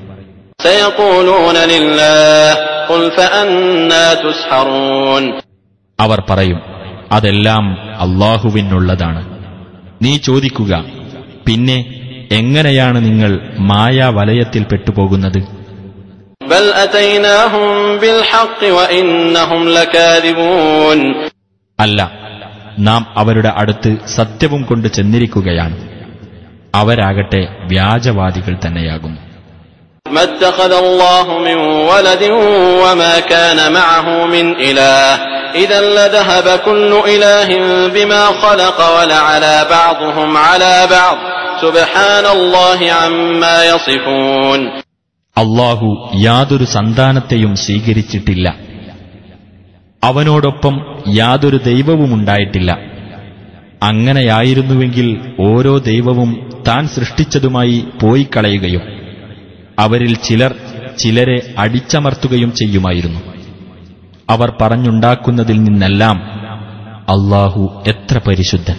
سيقولون لله قل فأنى تسحرون. അവർ പറയും, അതെല്ലാം അല്ലാഹുവിനുള്ളതാണ്. നീ ചോദിക്കുക, പിന്നെ എങ്ങനെയാണ് നിങ്ങൾ മായാവലയത്തിൽ പെട്ടുപോകുന്നത്? بل أتيناهم بالحق وإنهم لكاذبون. അല്ല, നാം അവരുടെ അടുത്ത് സത്യവും കൊണ്ട് ചെന്നിരിക്കുകയാണ്. അവരാകട്ടെ വ്യാജവാദികൾ തന്നെയാകുന്നു. ما اتخذ الله من ولد وما كان معه من إله إذا لذهب كل إله بما خلق ولعلى بعضهم على بعض سبحان الله عما يصفون. അല്ലാഹു യാതൊരു സന്താനത്തെയും സ്വീകരിച്ചിട്ടില്ല. അവനോടൊപ്പം യാതൊരു ദൈവവുമുണ്ടായിട്ടില്ല. അങ്ങനെയായിരുന്നുവെങ്കിൽ ഓരോ ദൈവവും താൻ സൃഷ്ടിച്ചതുമായി പോയിക്കളയുകയും അവരിൽ ചിലർ ചിലരെ അടിച്ചമർത്തുകയും ചെയ്യുമായിരുന്നു. അവർ പറഞ്ഞുണ്ടാക്കുന്നതിൽ നിന്നെല്ലാം അല്ലാഹു എത്ര പരിശുദ്ധൻ.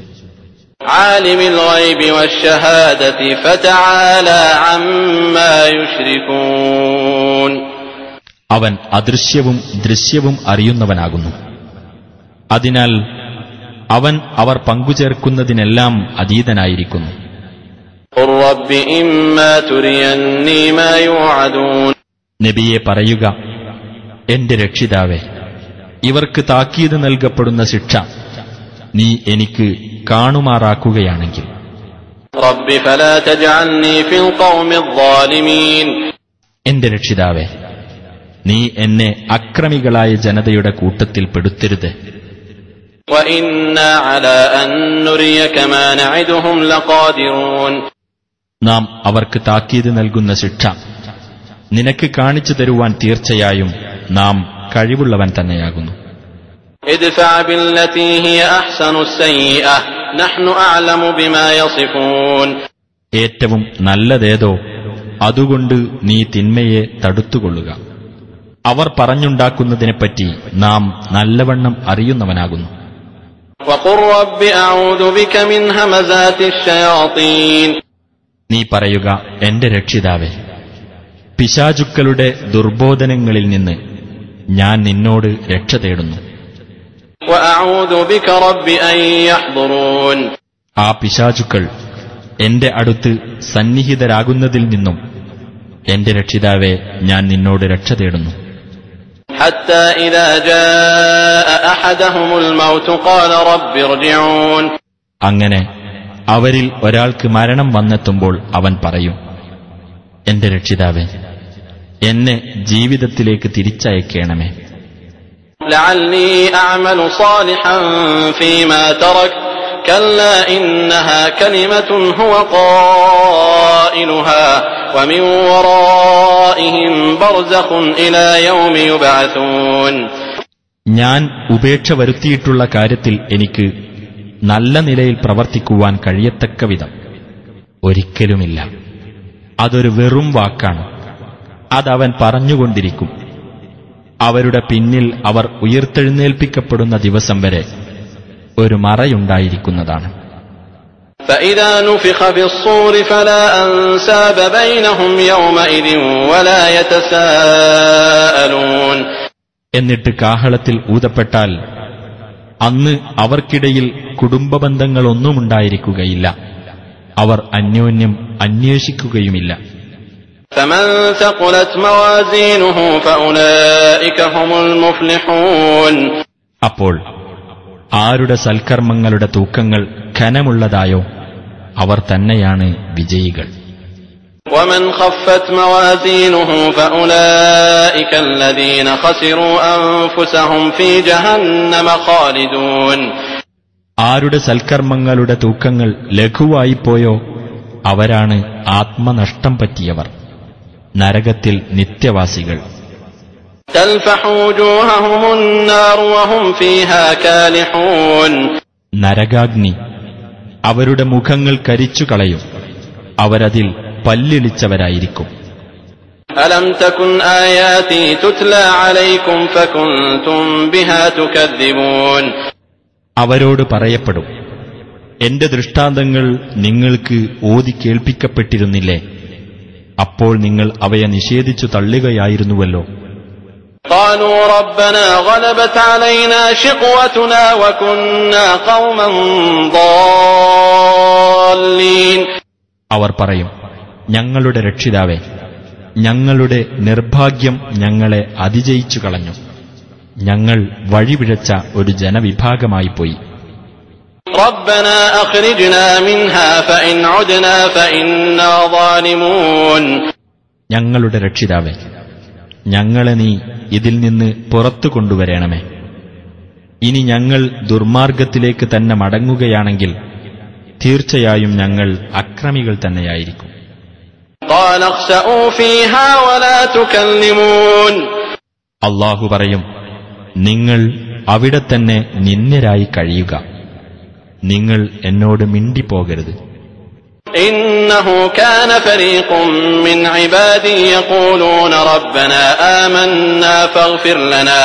ആലിമുൽ ഗൈബി വശ്ശഹാദതി ഫതആലാ അമ്മാ യുശ്രികൂൻ. അവൻ അദൃശ്യവും ദൃശ്യവും അറിയുന്നവനാകുന്നു. അതിനാൽ അവൻ അവർ പങ്കുചേർക്കുന്നതിനെല്ലാം അതീതനായിരിക്കുന്നു. ഖുർ റബ്ബി ഇമ്മാ തുരിയന്നി മാ യുഅദൂൻ. നബിയെ പറയുക, എന്റെ രക്ഷിതാവേ, ഇവർക്ക് താക്കീത് നൽകപ്പെടുന്ന ശിക്ഷ നീ എനിക്ക് കാണുമാറാക്കുകയാണെങ്കിൽ. റബ്ബി ഫലാ തജ്അൽനി ഫിൽ ഖൗമിൽ ളാലിമീൻ. എന്റെ രക്ഷിതാവേ, നീ എന്നെ അക്രമികളായ ജനതയുടെ കൂട്ടത്തിൽ പെടുത്തരുത്. വഇന്നാ അലാ അൻ നുരിയക മാ നഇദുഹും ലഖാദിറൂൻ. നാം അവർക്ക് താക്കീത് നൽകുന്ന ശിക്ഷ നിനക്ക് കാണിച്ചു തരുവാൻ തീർച്ചയായും നാം കഴിവുള്ളവൻ തന്നെയാകുന്നു. ഇദ്ഫഅ ബില്ലതീ ഹിയ അഹ്സനു സയ്യിഅ നഹ്നു അഅലമു ബിമാ യസിഫൂൻ. ഏറ്റവും നല്ലതേതോ അതുകൊണ്ട് നീ തിന്മയെ തടുത്തുകൊള്ളുക. അവർ പറഞ്ഞുണ്ടാക്കുന്നതിനെപ്പറ്റി നാം നല്ലവണ്ണം അറിയുന്നവനാകുന്നു. വഖുർ റബ്ബി അഊദു ബിക മിൻ ഹമസാത്തിശ് ശയാതീൻ. നീ പറയുക, എന്റെ രക്ഷിതാവേ, പിശാചുക്കളുടെ ദുർബോധനങ്ങളിൽ നിന്ന് ഞാൻ നിന്നോട് രക്ഷ തേടുന്നു. വഅഊദു ബിക റബ്ബി അൻ യഹ്ദുറൂൻ. ആ പിശാചുക്കൾ എന്റെ അടുത്ത് സന്നിഹിതരാകുന്നതിൽ നിന്നും എന്റെ രക്ഷിതാവേ, ഞാൻ നിന്നോട് രക്ഷ തേടുന്നു. ഹത്താ ഇദാ ജാഅ അഹദഹുമുൽ മൗത് ഖാല റബ്ബി ഇർജിഊൻ. അങ്ങനെ അവരിൽ ഒരാൾക്ക് മരണം വന്നെത്തുമ്പോൾ അവൻ പറയും, എന്റെ രക്ഷിതാവേ, എന്നെ ജീവിതത്തിലേക്ക് തിരിച്ചയക്കണമേ. ലഅല്ലി അഅമലു സാലിഹൻ ഫീമാ തറക് കല്ലാ ഇന്നഹാ കലിമത്തുൻ ഹുവ ഖായിലുഹാ വമിൻ വറാഇഹിം ബർസഖുൻ ഇലാ യൗമി യുബഅസൂൻ. ഞാൻ ഉപേക്ഷ വരുത്തിയിട്ടുള്ള കാര്യത്തിൽ എനിക്ക് നല്ല നിലയിൽ പ്രവർത്തിക്കുവാൻ കഴിയത്തക്ക വിധം ഒരിക്കലുമില്ല. അതൊരു വെറും വാക്കാണ്. അതവൻ പറഞ്ഞുകൊണ്ടിരിക്കും. അവരുടെ പിന്നിൽ അവർ ഉയർത്തെഴുന്നേൽപ്പിക്കപ്പെടുന്ന ദിവസം വരെ ഒരു മറയുണ്ടായിരിക്കുന്നതാണ്. فإذا نفخ في الصور فلا أنساب بينهم يومئذ ولا يتساءلون. എന്നിട്ട് കാഹളത്തിൽ ഊതപ്പെട്ടാൽ അന്ന് അവർക്കിടയിൽ കുടുംബബന്ധങ്ങളൊന്നുമുണ്ടായിരിക്കുകയില്ല. അവർ അന്യോന്യം അന്വേഷിക്കുകയുമില്ല. فمن ثقلت موازينه فأولئك هم المفلحون. അപ്പോൾ ആരുടെ സൽക്കർമ്മങ്ങളുടെ തൂക്കങ്ങൾ ഘനമുള്ളതായോ അവർ തന്നെയാണ് വിജയികൾ. ومن خفت موازينه فأولئك الذين خسروا أنفسهم في جهنم خالدون. ആരുടെ സൽക്കർമ്മങ്ങളുടെ തൂക്കങ്ങൾ ലഘുവായിപ്പോയോ അവരാണ് ആത്മനഷ്ടം പറ്റിയവർ, നരകത്തിൽ നിത്യവാസികൾ. നരകാഗ്നി അവരുടെ മുഖങ്ങൾ കരിച്ചുകളയും, അവരതിൽ പല്ലിളിച്ചവരായിരിക്കും. അലം തകുൻ ആയാതി തുത്ലാ അലൈക്കും ഫകുൻതും ബിഹാ തുകദ്ദിബൂൻ. അവരോട് പറയപ്പെടും, എന്റെ ദൃഷ്ടാന്തങ്ങൾ നിങ്ങൾക്ക് ഓതി കേൾപ്പിക്കപ്പെട്ടിരുന്നില്ലേ? അപ്പോൾ നിങ്ങൾ അവയെ നിഷേധിച്ചു തള്ളുകയായിരുന്നുവല്ലോ. ഖാലൂ റബ്ബനാ ഗലബത് അലൈനാ ശിഖ്വതുനാ വകുന്നാ ഖൗമൻ ളാല്ലീൻ. അവർ പറയും, ഞങ്ങളുടെ രക്ഷിതാവേ, ഞങ്ങളുടെ നിർഭാഗ്യം ഞങ്ങളെ അതിജയിച്ചു കളഞ്ഞു. ഞങ്ങൾ വഴിപിഴച്ച ഒരു ജനവിഭാഗമായിപ്പോയി. റബ്ബനാ അഖ്രിജ്നാ മിൻഹാ ഫഇൻ ഉദ്നാ ഫഇന്നാ ളാലിമൂൻ. ഞങ്ങളുടെ രക്ഷിതാവേ, ഞങ്ങളെ നീ ഇതിൽ നിന്ന് പുറത്തു കൊണ്ടുവരണമേ. ഇനി ഞങ്ങൾ ദുർമാർഗത്തിലേക്ക് തന്നെ മടങ്ങുകയാണെങ്കിൽ തീർച്ചയായും ഞങ്ങൾ അക്രമികൾ തന്നെയായിരിക്കും. ഖാല ഖ്ശഊ ഫീഹാ വലാ തുകല്ലിമൂൻ. അല്ലാഹു പറയും, നിങ്ങൾ അവിടെ തന്നെ നിന്ദ്യരായി കഴിയുക, നിങ്ങൾ എന്നോട് മിണ്ടിപ്പോകരുത്. ഇന്നഹു കാന ഫരീഖും മിൻ ഇബാദി യഖൂലൂന റബ്ബനാ ആമന്നാ ഫഗ്ഫിർ ലനാ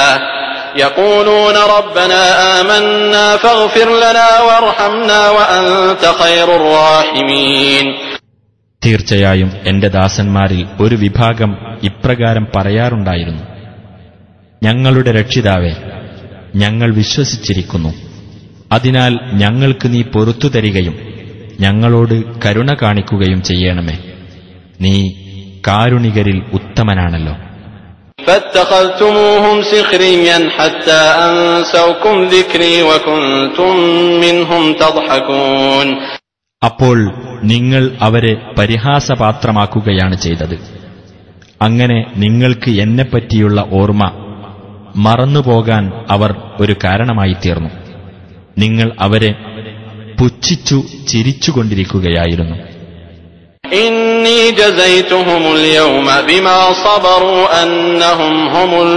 ഫഗ്ഫിർ ലനാ വർഹംനാ വഅൻത ഖൈറുർ റഹീമീൻ. തീർച്ചയായും എന്റെ ദാസന്മാരിൽ ഒരു വിഭാഗം ഇപ്രകാരം പറയാറുണ്ടായിരുന്നു, ഞങ്ങളുടെ രക്ഷിതാവേ, ഞങ്ങൾ വിശ്വസിച്ചിരിക്കുന്നു, അതിനാൽ ഞങ്ങൾക്ക് നീ പൊറുത്തു തരികയും ഞങ്ങളോട് കരുണ കാണിക്കുകയും ചെയ്യണമേ. നീ കാരുണികരിൽ ഉത്തമനാണല്ലോ. فاتخذتموهم سخريا حتى أنسوكم ذكري وكنتم منهم تضحكون. അപ്പോൾ നിങ്ങൾ അവരെ പരിഹാസപാത്രമാക്കുകയാണ് ചെയ്തത്. അങ്ങനെ നിങ്ങൾക്ക് എന്നെപ്പറ്റിയുള്ള ഓർമ്മ മറന്നുപോകാൻ അവർ ഒരു കാരണമായി തീർന്നു. നിങ്ങൾ അവരെ പുച്ഛിച്ചു ചിരിച്ചുകൊണ്ടിരിക്കുകയായിരുന്നു. ഇന്നി ജസൈതുഹുമുൽ യൗമ ബിമാ സബറു അന്നഹും ഹുമുൽ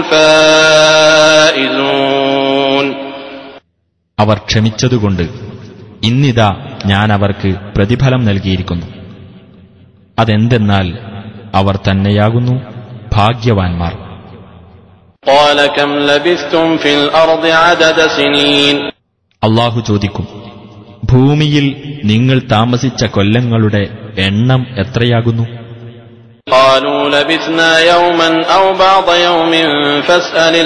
ഫായിസൂൻ. അവർ ക്ഷമിച്ചതുകൊണ്ട് ഇന്നിതാ ഞാൻ അവർക്ക് പ്രതിഫലം നൽകിയിരിക്കുന്നു. അതെന്തെന്നാൽ അവർ തന്നെയാകുന്നു ഭാഗ്യവാന്മാർ. ഖാല കം ലബിസ്തും ഫിൽ അർദി അദദ സിനീൻ. അല്ലാഹു ചോദിക്കും, ഭൂമിയിൽ നിങ്ങൾ താമസിച്ച കൊല്ലങ്ങളുടെ എണ്ണം എത്രയാകുന്നു? ഖാലൂ ലബിസ്നാ യൗമൻ ഔ ബഅദ യൗമിൻ ഫസ്അലിൽ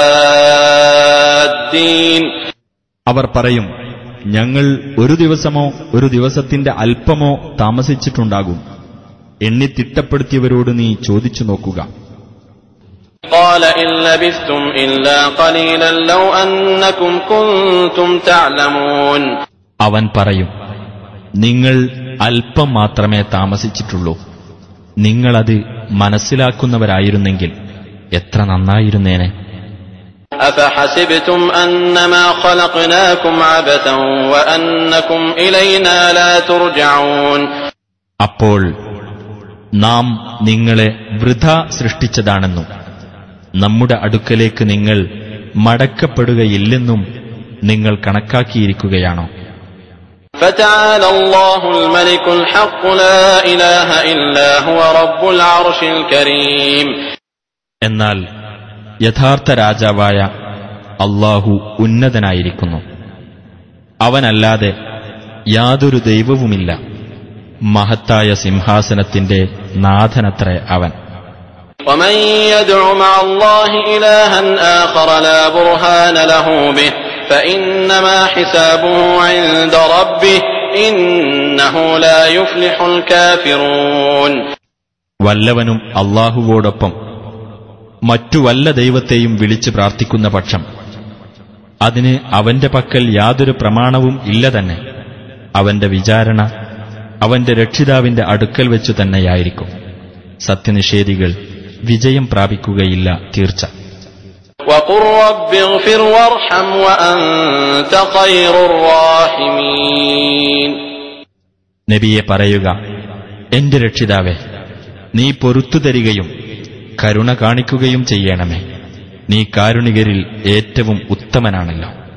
ആദ്ദീൻ. അവർ പറയും, ഞങ്ങൾ ഒരു ദിവസമോ ഒരു ദിവസത്തിന്റെ അല്പമോ താമസിച്ചിട്ടുണ്ടാകും. എണ്ണി തിട്ടപ്പെടുത്തിയവരോട് നീ ചോദിച്ചു നോക്കുക. ഖാല ഇൻ ലബിസ്തും ഇല്ലാ ഖലീലൻ ലൗ അന്നകും കുൻതും തഅലമൂൻ. അവൻ പറയും, നിങ്ങൾ അല്പം മാത്രമേ താമസിച്ചിട്ടുള്ളൂ. നിങ്ങളത് മനസ്സിലാക്കുന്നവരായിരുന്നെങ്കിൽ എത്ര നന്നായിരുന്നേനെ. അഫഹസിബ്തും അന്നമാ ഖലഖ്നാകും അബതൻ വഅന്നകും ഇലൈനാ ലാ തുർജഊൻ. അപ്പോൾ നാം നിങ്ങളെ വൃഥാ സൃഷ്ടിച്ചതാണെന്നും നമ്മുടെ അടുക്കലേക്ക് നിങ്ങൾ മടക്കപ്പെടുകയില്ലെന്നും നിങ്ങൾ കണക്കാക്കിയിരിക്കുകയാണോ? ഫതആല അല്ലാഹുൽ മലികുൽ ഹഖ് ലാ ഇലാഹ ഇല്ലാ ഹുവ റബ്ബുൽ അർശിൽ കരീം. എന്നാൽ യഥാർത്ഥ രാജാവായ അല്ലാഹു ഉന്നതനായിരിക്കുന്നു. അവനല്ലാതെ യാതൊരു ദൈവവുമില്ല. മഹത്തായ സിംഹാസനത്തിന്റെ നാഥനത്രേ അവൻ. വമൻ യദ്ഉ മഅല്ലാഹി ഇലാഹൻ ആഖറ ലാ ബുർഹാന ലഹു ബിഹി ഫഇന്നമാ ഹിസാബുഹു ഇൻദ റബ്ബിഹി ഇന്നഹു ലാ യുഫ്ലിഹുൽ കാഫിറൂൻ. വല്ലവനും അല്ലാഹുവോടൊപ്പം മറ്റു വല്ല ദൈവത്തെയും വിളിച്ച് പ്രാർത്ഥിക്കുന്ന പക്ഷം അതിന് അവന്റെ പക്കൽ യാതൊരു പ്രമാണവും ഇല്ല തന്നെ. അവന്റെ വിചാരണ അവന്റെ രക്ഷിതാവിന്റെ അടുക്കൽ വെച്ചു തന്നെയായിരിക്കും. സത്യനിഷേധികൾ വിജയം പ്രാപിക്കുകയില്ല തീർച്ച. വഖുർ റബ്ബിഗ്ഫിർ വർഹം വഅൻത ഖൈറുർ റാഹിമീൻ. നബിയെ പറയുക, എന്റെ രക്ഷിതാവേ, നീ പൊറുത്തു തരികയും കരുണ കാണിക്കുകയും ചെയ്യണമേ. നീ കാരുണികരിൽ ഏറ്റവും ഉത്തമനാണല്ലോ.